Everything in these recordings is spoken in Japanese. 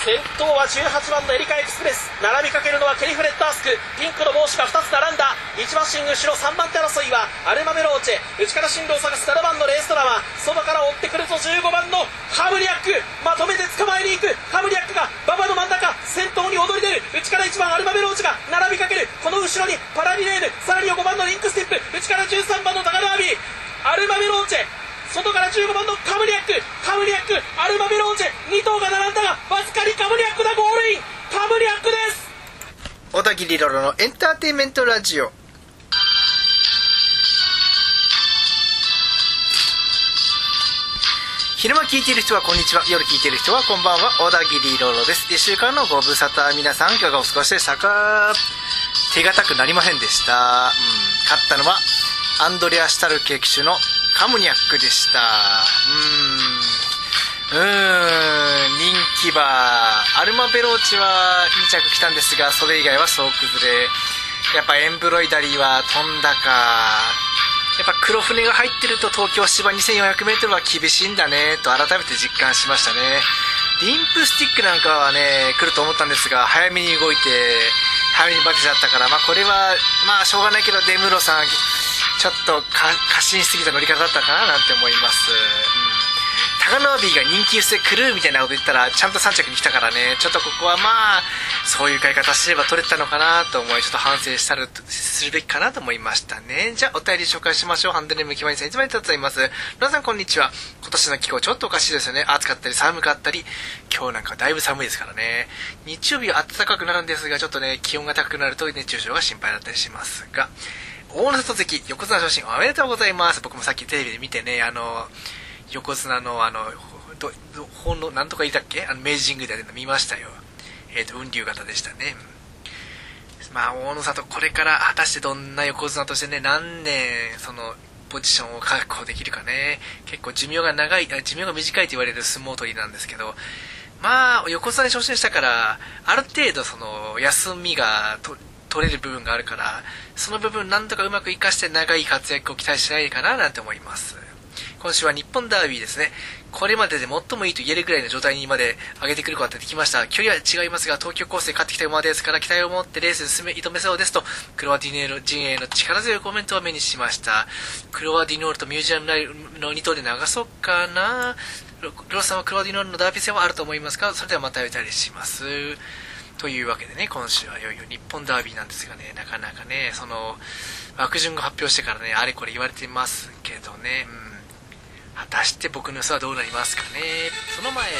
先頭は18番のエリカエクスプレス、並びかけるのはケリフレットアスク、ピンクの帽子が2つ並んだ。1馬身後ろ3番手争いはアルマメローチェ、内から進路を探す7番のレーストラマ、外から追ってくると15番のハブリャック、まとめて捕まえに行くハブリャックが馬場の真ん中先頭に躍り出る。内から1番アルマメローチェが並びかける。この後ろにパラリレーヌ、さらには5番のリンクステップ、内から13番のタカダービー、アルマメローチェ、外から15番のカムリャック、アルマメローチェ、2頭が並んだがわずかにカムリャックだ。ゴールインカムリャックです。 小田切ロロのエンターテインメントラジオ。昼間聞いている人はこんにちは、夜聞いている人はこんばんは。小田切ロロです。1週間のご無沙汰、皆さんいかがお過ごしでしたか。手堅くなりませんでした。勝ったのはアンドレア・シュタルケ騎手のカムニャックでした。人気馬アルマベローチは2着来たんですが、それ以外は総崩れ。やっぱエンブロイダリーは飛んだか。やっぱ黒船が入ってると東京芝 2400m は厳しいんだねと改めて実感しましたね。リンプスティックなんかはね来ると思ったんですが、早めに動いて早めにバテちゃったから、これはしょうがないけどデムロさんちょっと過信しすぎた乗り方だったかななんて思います。タカノービーが人気薄で来るみたいなこと言ったらちゃんと3着に来たからね、ちょっとここはそういう買い方すれば取れたのかなと思い、ちょっと反省するべきかなと思いましたね。じゃあお便り紹介しましょう。ハンドルネームきまりさん、いつもありがとうございます。皆さんこんにちは。今年の気候ちょっとおかしいですよね。暑かったり寒かったり、今日なんかだいぶ寒いですからね。日曜日は暖かくなるんですが、ちょっとね気温が高くなると熱中症が心配だったりしますが、大野里関横綱昇進おめでとうございます。僕もさっきテレビで見てね、横綱の本のなんとか言ったっけ、明治神宮でやるの見ましたよ。雲龍型でしたね。大野里これから果たしてどんな横綱としてね、何年そのポジションを確保できるかね。結構寿命が短いと言われる相撲取りなんですけど、横綱に昇進したからある程度その休みが取れる部分があるから、その部分なんとかうまく生かして長い活躍を期待しないかななんて思います。今週は日本ダービーですね。これまでで最もいいと言えるぐらいの状態にまで上げてくることができました。距離は違いますが東京コースで勝ってきた馬ですから期待を持ってレースに挑めそうですとクロアディネール陣営の力強いコメントを目にしました。クロアディノールとミュージアムライルの2頭で流そうかな。ロスさんはクロアディノールのダービー戦はあると思いますか。それではまたお便りします。というわけでね、今週はいよいよ日本ダービーなんですがね、なかなかねその枠順が発表してからねあれこれ言われてますけどね、果たして僕の予想はどうなりますかね。その前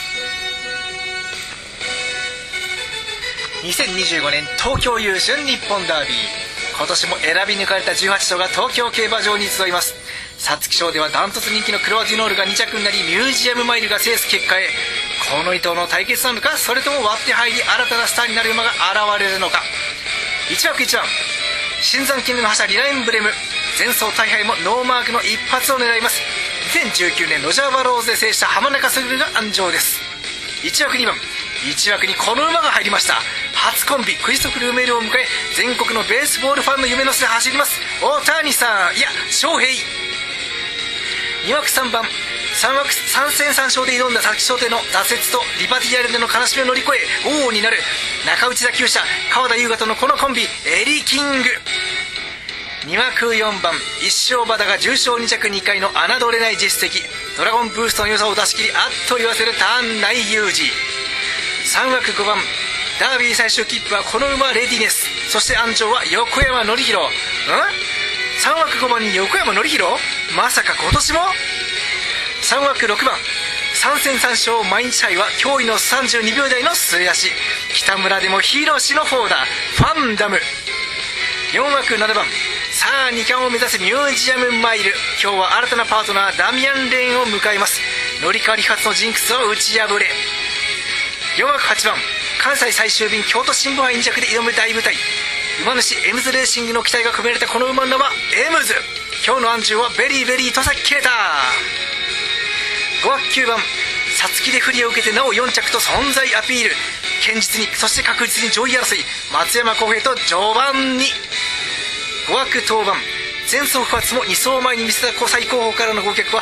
に2025年東京優春日本ダービー、今年も選び抜かれた18頭が東京競馬場に集います。皐月賞ではダントツ人気のクロアディノールが2着になり、ミュージアムマイルが制す結果へ。この2頭の対決なのか、それとも割って入り新たなスターになる馬が現れるのか。1枠1番新山金の覇者リラエンブレム、前走大敗もノーマークの一発を狙います。2019年ロジャーバローズで制した浜中卓が安城です。1枠2番1枠にこの馬が入りました。初コンビクリストフ・ルーメールを迎え全国のベースボールファンの夢の巣で走ります大谷さん、いや翔平。2枠3番3戦3勝で挑んだ皐月賞での挫折とリバティアルでの悲しみを乗り越え王になる中内座厩舎川田優雅とのこのコンビエリキング。2枠4番一生馬だが重賞2着2回の侮れない実績、ドラゴンブーストの良さを出し切りあっと言わせるターン内有事。3枠5番ダービー最終切符はこの馬レディネス、そして安城は横山典弘。3枠5番に横山典弘、まさか今年も。3枠6番3戦3勝毎日杯は驚異の32秒台の末足、北村でもヒーロー氏の方だファンダム。4枠7番さあ2冠を目指すミュージアムマイル、今日は新たなパートナーダミアン・レーンを迎えます。乗り換わり発のジンクスを打ち破れ。4枠8番関西最終便京都新聞杯2着で挑む大舞台、馬主エムズレーシングの期待が込められたこの馬の名はエムズ、今日の安住はベリーベリー戸崎啓太。5枠9番皐月で不利を受けてなお4着と存在アピール、堅実にそして確実に上位争い松山浩平と序盤に。5枠当番前走不発も2走前に見せた最後方からの合脚は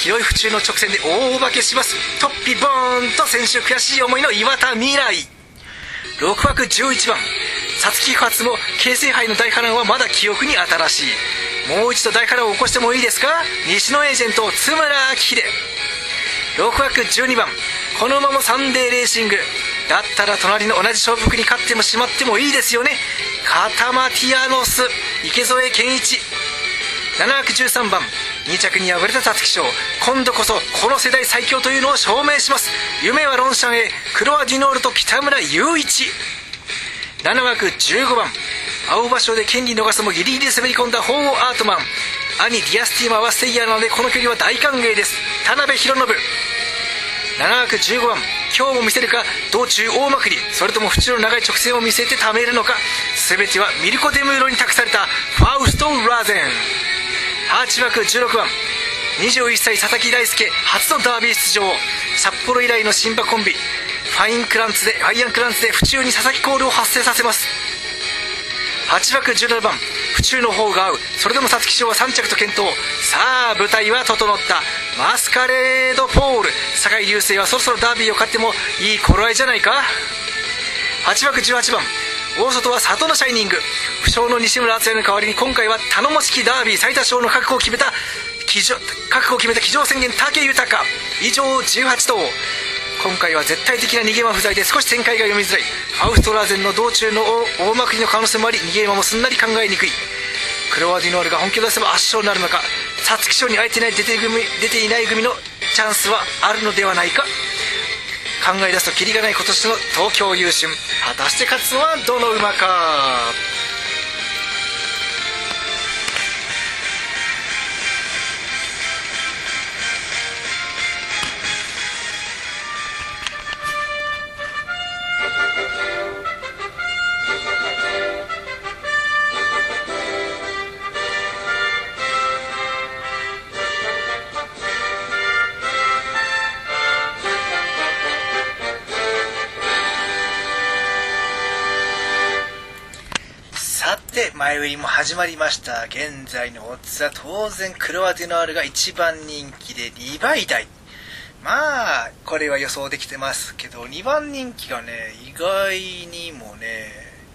広い府中の直線で大化けします。トッピボーンと先週悔しい思いの岩田未来。6枠11番皐月発も京成杯の大波乱はまだ記憶に新しい。もう一度大波乱を起こしてもいいですか。西野エージェント津村明秀。6枠12番この馬もサンデーレーシングだったら隣の同じ勝負服に勝ってもしまってもいいですよね。カタマティアノス池添健一。7枠13番2着に敗れた皐月賞、今度こそこの世代最強というのを証明します。夢はロンシャンへクロアディノールと北村雄一。7枠15番青葉賞で権利逃すもギリギリ滑り込んだ鳳凰アートマン。兄ディアスティーマーはステイヤーなのでこの距離は大歓迎です。田辺博信。7枠15番今日も見せるか道中大まくり、それとも府中の長い直線を見せてためるのか。全てはミルコ・デムーロに託されたファウスト・ラーゼン。8枠16番21歳佐々木大輔初のダービー出場、札幌以来の新馬コンビファイアンクランツで府中に佐々木コールを発生させます。8枠17番府中の方が合う、それでも皐月賞は3着と健闘。さあ舞台は整った。マスカレードポール酒井流星はそろそろダービーを勝ってもいい頃合いじゃないか。8枠18番大外は里のシャイニング、負傷の西村敦也の代わりに今回は頼もしきダービー最多勝の覚悟を決めた騎乗宣言武豊。以上18頭。今回は絶対的な逃げ馬不在で少し展開が読みづらい。ファウストラーゼンの道中の大まくりの可能性もあり逃げ馬もすんなり考えにくい。クロワディノールが本気を出せば圧勝になるのか。皐月賞にあえて出ていない組のチャンスはあるのではないか。考え出すとキリがない今年の東京優駿、果たして勝つのはどの馬か。前売りも始まりました。現在のオッズは当然クロワディノールが1番人気で2倍台。まあこれは予想できてますけど、2番人気がね意外にもね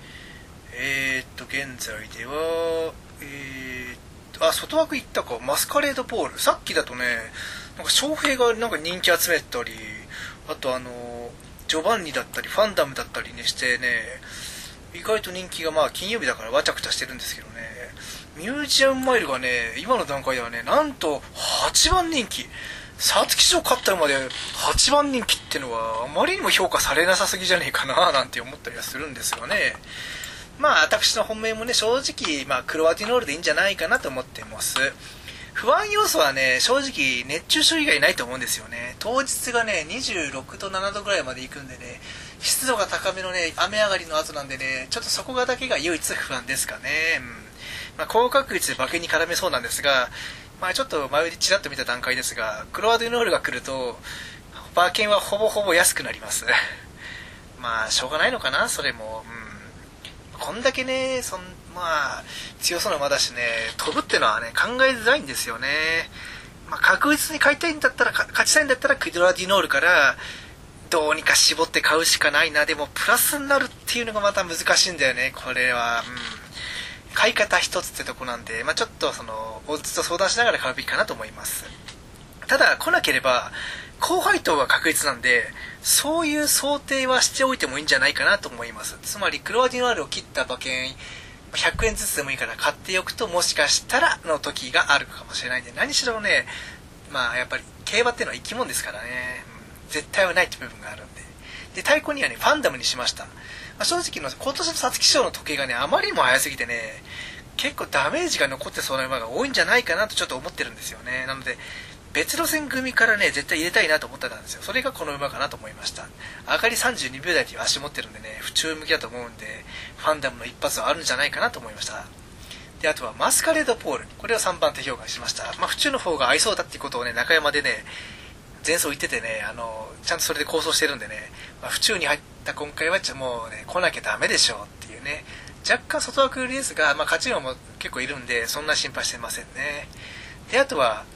現在では外枠いったか。マスカレードポール、さっきだとねなんか翔平がなんか人気集めたり、あとジョバンニだったりファンダムだったりねしてね、意外と人気が金曜日だからわちゃくちゃしてるんですけどね。ミュージアムマイルがね今の段階ではねなんと8番人気。皐月賞勝った馬で8番人気ってのはあまりにも評価されなさすぎじゃねえかななんて思ったりはするんですよね。私の本命もね正直クロワディノールでいいんじゃないかなと思っています。不安要素はね正直熱中症以外ないと思うんですよね。当日がね26度7度ぐらいまで行くんでね、湿度が高めのね雨上がりの後なんでね、ちょっとそこがだけが唯一不安ですかね。高確率で馬券に絡めそうなんですが、ちょっと前売りちらっと見た段階ですが、クロワディノールが来ると馬券はほぼほぼ安くなります。しょうがないのかなそれも。こんだけね強そうな馬だしね、飛ぶってのはね考えづらいんですよね。確実に勝ちたいんだったらクロワディノールからどうにか絞って買うしかないな。でもプラスになるっていうのがまた難しいんだよねこれは。買い方一つってとこなんで、ちょっとオッズと相談しながら買うべきかなと思います。ただ来なければ高配当は確実なんで、そういう想定はしておいてもいいんじゃないかなと思います。つまりクロワディノールを切った馬券100円ずつでもいいから買っておくと、もしかしたらの時があるかもしれないんで、何しろねやっぱり競馬っていうのは生き物ですからね、絶対はないって部分があるんで。対抗にはねファンダムにしました。正直の今年の皐月賞の時計がねあまりにも早すぎてね、結構ダメージが残ってそうな馬が多いんじゃないかなとちょっと思ってるんですよね。なので別路線組からね絶対入れたいなと思ってたんですよ。それがこの馬かなと思いました。上がり32秒台という足持ってるんでね、府中向きだと思うんでファンダムの一発はあるんじゃないかなと思いました。であとはマスカレードポール、これを3番手評価しました。府中の方が合いそうだっていうことをね中山でね前走言っててね、ちゃんとそれで構想してるんでね、府中に入った今回はもうね来なきゃダメでしょうっていうね、若干外枠レースが、勝ち馬も結構いるんでそんな心配してませんね。であとは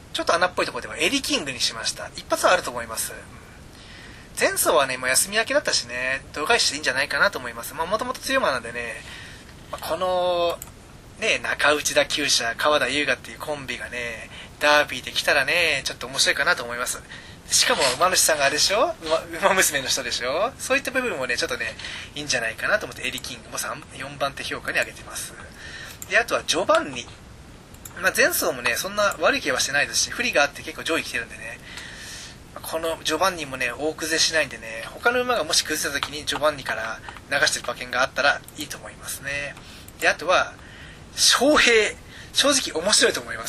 ちょっと穴っぽいところではエリキングにしました。一発はあると思います。前走はね、もう休み明けだったしね、度外視でいいんじゃないかなと思います。もともと強い馬なんでね、このね、中内田厩舎、川田優雅っていうコンビがね、ダービーで来たらね、ちょっと面白いかなと思います。しかも馬主さんがあれでしょ、馬娘の人でしょ、そういった部分もね、ちょっとね、いいんじゃないかなと思ってエリキングも4番手評価に上げてます。で、あとはジョバンニ。前走もね、そんな悪い気はしてないですし、不利があって結構上位来てるんでね、このジョバンニもね、大崩れしないんでね、他の馬がもし崩れた時にジョバンニから流してる馬券があったらいいと思いますね。で、あとは、翔平。正直面白いと思います。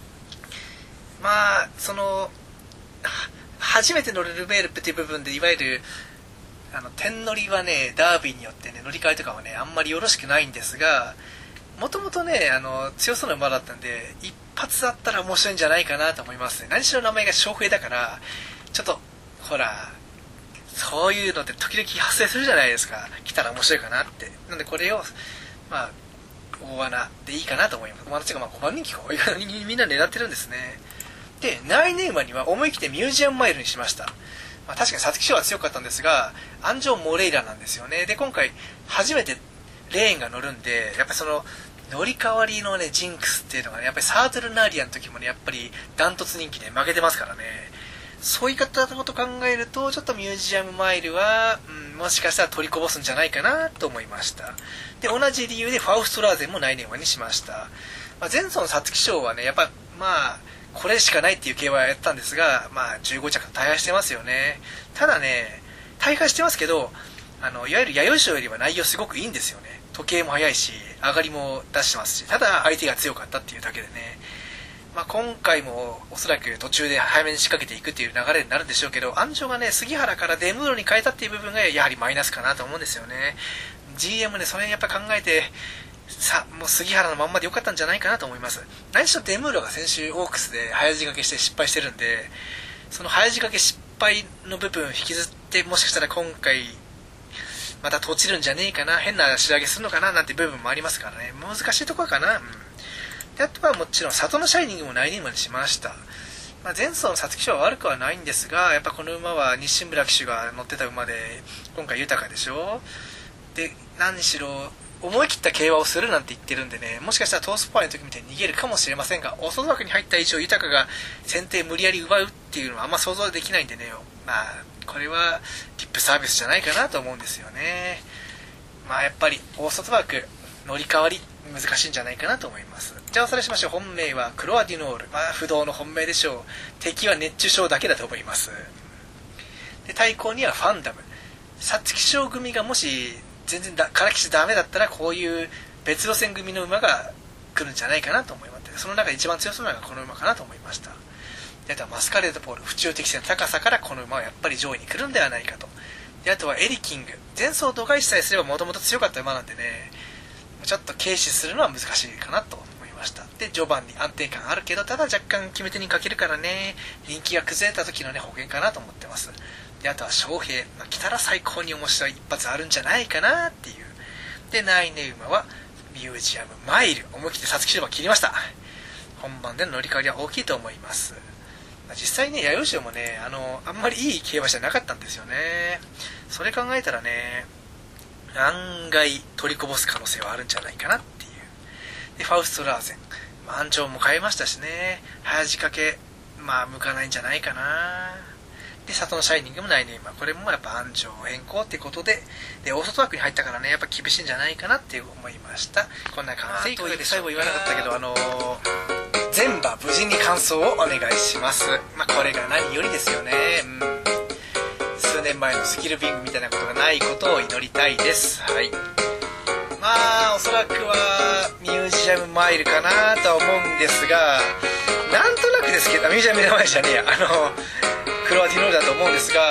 初めて乗るルメールっていう部分で、いわゆる、点乗りはね、ダービーによってね、乗り換えとかはね、あんまりよろしくないんですが、もともとね、強そうな馬だったんで、一発だったら面白いんじゃないかなと思いますね。何しろ名前が翔平だから、ちょっと、ほら、そういうのって時々発生するじゃないですか。来たら面白いかなって。なんでこれを、大穴でいいかなと思います。大穴っていうか、5番人気か。みんな狙ってるんですね。で、内年馬には思い切ってミュージアムマイルにしました。確かに皐月賞は強かったんですが、アンジョン・モレイラなんですよね。で、今回、初めてレーンが乗るんで、やっぱりその、乗り換わりのね、ジンクスっていうのがね、やっぱりサートルナーリアの時もね、やっぱりダントツ人気で負けてますからね。そういったことを考えると、ちょっとミュージアムマイルは、もしかしたら取りこぼすんじゃないかなと思いました。で、同じ理由でファウストラーゼンも内年馬にしました。前走の皐月賞はね、やっぱ、これしかないっていう競馬をやったんですが、15着大敗してますよね。ただね、大敗してますけど、いわゆる弥生賞よりは内容すごくいいんですよね。時計も早いし、上がりも出してますし、ただ相手が強かったっていうだけでね。今回もおそらく途中で早めに仕掛けていくっていう流れになるんでしょうけど、安城がね、杉原からデムーロに変えたっていう部分がやはりマイナスかなと思うんですよね。GM ね、それやっぱ考えて、もう杉原のまんまでよかったんじゃないかなと思います。何しろデムーロが先週オークスで早仕掛けして失敗してるんで、その早仕掛け失敗の部分を引きずって、もしかしたら今回、また閉じるんじゃねえかな、変な仕上げするのかななんて部分もありますからね、難しいところかな。で、あとはもちろん里のシャイニングも内輪馬にしました。前走の皐月賞は悪くはないんですが、やっぱこの馬は日清村騎手が乗ってた馬で、今回豊かでしょ。で、何しろ思い切った競馬をするなんて言ってるんでね、もしかしたらトースポアの時みたいに逃げるかもしれませんが、おそらくに入った以上豊かが先手無理やり奪うっていうのはあんま想像できないんでね、これはリップサービスじゃないかなと思うんですよね。やっぱり大外枠乗り換わり難しいんじゃないかなと思います。じゃあおさらいしましょう。本命はクロアディノール、不動の本命でしょう。敵は熱中症だけだと思います。で、対抗にはファンダム。皐月賞組がもし全然からきしダメだったら、こういう別路線組の馬が来るんじゃないかなと思います。その中で一番強そうなのがこの馬かなと思いました。で、あとはマスカレードポール、府中適正の高さからこの馬はやっぱり上位に来るんではないかと。で、あとはエリキング、前走度外視さえすればもともと強かった馬なんでね、ちょっと軽視するのは難しいかなと思いました。で、序盤に安定感あるけど、ただ若干決め手に欠けるからね、人気が崩れた時のね、保険かなと思ってます。で、あとは翔平、来たら最高に面白い一発あるんじゃないかなっていう。で、内年馬はミュージアムマイル、思い切って皐月賞馬切りました。本番での乗り換わりは大きいと思います。実際ね、弥生賞もね、あんまりいい競馬じゃなかったんですよね。それ考えたらね、案外取りこぼす可能性はあるんじゃないかなっていう。で、ファウストラーゼン、安城も変えましたしね、早仕掛け向かないんじゃないかな。で、里のシャイニングも内年馬、これもやっぱ安城変更っていうことで、で、大外枠に入ったからね、やっぱ厳しいんじゃないかなって思いました。こんな感じで、最後言わなかったけど、全馬無事に完走をお願いします。これが何よりですよね。数年前のスキルビングみたいなことがないことを祈りたいです。はい。おそらくはミュージアムマイルかなとは思うんですが、なんとなくですけど、ミュージアムマイルじゃねえや、クロアディノールだと思うんですが、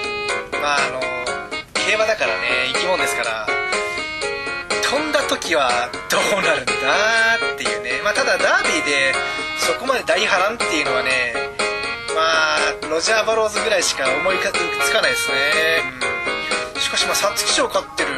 競馬だからね、生き物ですから、飛んだ時はどうなるんだっていうね。ただダービーでそこまで大波乱っていうのはね、ロジャー・バローズぐらいしか思いつかないですね。しかし皐月賞勝ってる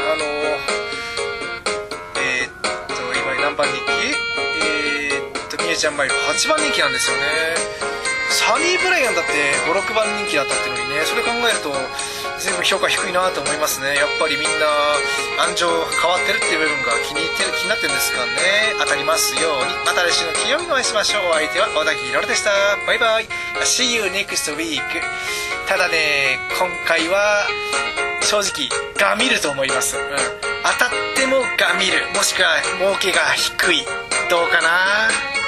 今何番人気ミュージジャンマイル8番人気なんですよね。サニーブライアンだって 5,6 番人気だったっていうのにね、それ考えると全部評価低いなと思いますね。やっぱりみんな安城変わってるっていう部分が気になってるんですかね。当たりますように。また来週の金曜日にお会いしましょう。お相手は小田切ロルでした。バイバイ。 See you next week。 ただね、今回は正直ガミると思います。当たってもガミる、もしくは儲けが低い。どうかな。